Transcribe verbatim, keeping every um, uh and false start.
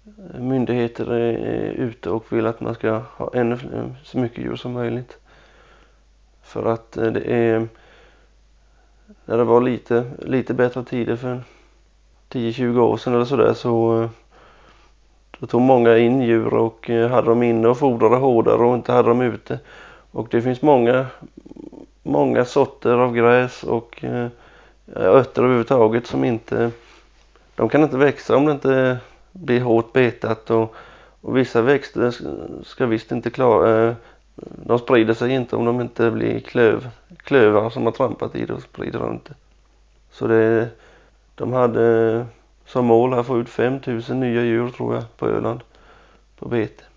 myndigheter är ute och vill att man ska ha ännu så mycket djur som möjligt. För att det är, när det var lite, lite bättre tider för tio tjugo år sedan eller sådär, så då tog många in djur och hade dem inne och fodrade hårdare och inte hade dem ute. Och det finns många, många sorter av gräs och örter överhuvudtaget som inte, de kan inte växa om det inte blir hårt betat, och, och vissa växter ska visst inte klara, de sprider sig inte om de inte blir klöv, klövar som har trampat i det och sprider runt det. Så det, de hade som mål att få ut fem tusen nya djur tror jag på Öland på bete.